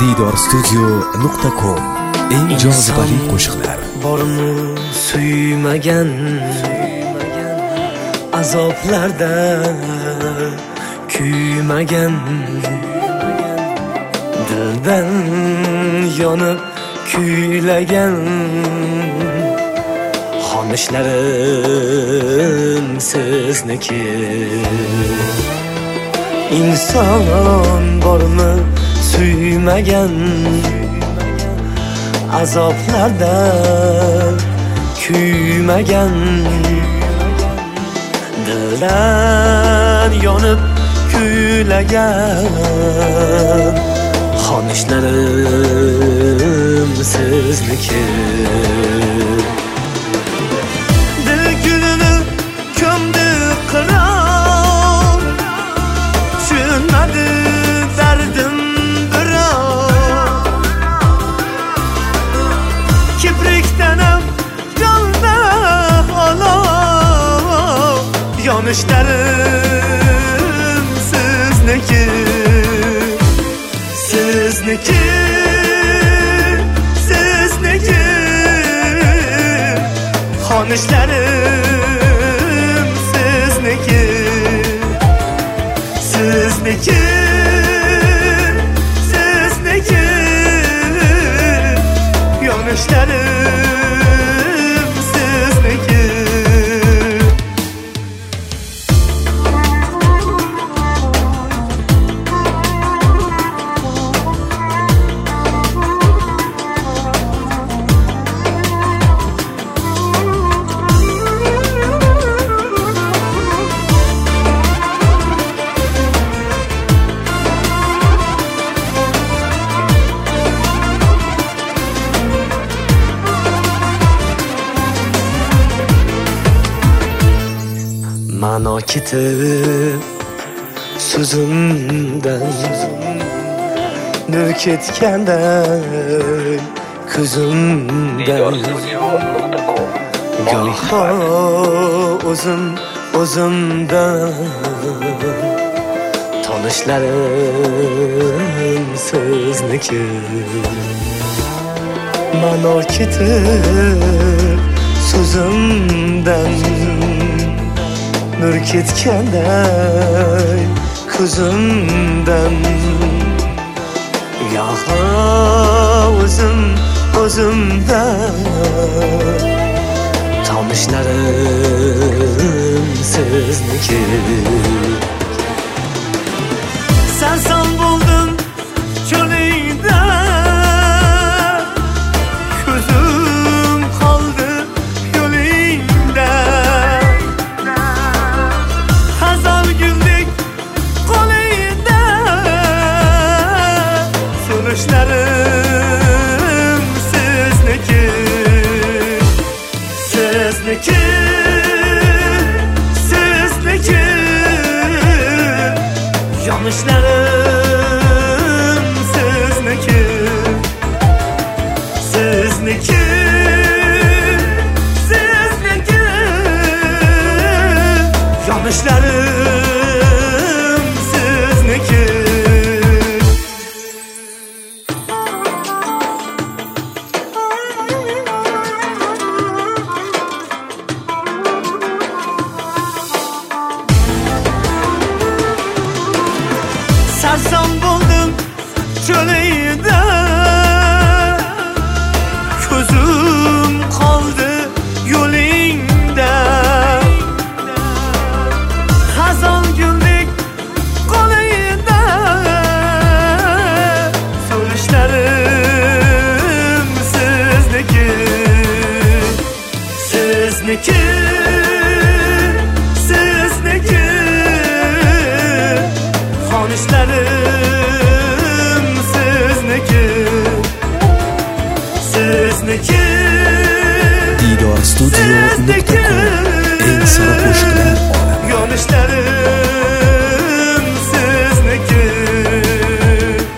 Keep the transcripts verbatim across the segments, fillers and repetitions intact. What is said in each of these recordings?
diydor studio nuqta com eng jozibali qo'shiqlar. Bormi suymagan azoblarda kuymagan, dildan yonib kuylagan, xonishlarim sizniki. İnson bormi suymagan azoblarda kuymagan, dildan yonib kuylagan, xonishlarim sizniki. Dil gulini ko'mdi qiron, tushunmadi dardim biron. Kiprikdanam jonda olov, yonishlarim sizniki. Sizniki, sizniki, xonishlarim sizniki. Sizniki, sizniki, yonishlarim sizniki. Mano ketib so'zimdan, nur ketganday ko'zimdan. Goho o'zim o'zimdan, tanishlarim sizniki. Mano ketib so'zimdan, nur ketganday ko'zimdan. Goho o'zim o'zimdan, tanishlarim sizniki. Sarson bo'ldim cho'lingda, ko'zim qoldi yo'lingda. Hazal güldük qo'lingda, so'nishlarim sizniki. Sizniki, sizniki, yonishlarim sizniki. Sizniki, sizniki, yonishlarim sizniki. Sarson bo'ldim cho'lingda, ko'zim qoldi yo'lingda. Hazon guldek qo'lingda, so'nishlarim sizniki. Sizniki, sizniki, xonishlarim sizniki. Sizniki, diydor studio nuqta com eng sara qo'shiqlar. Yonishlarim sizniki.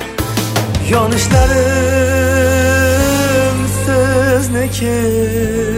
Yonishlarim sizniki.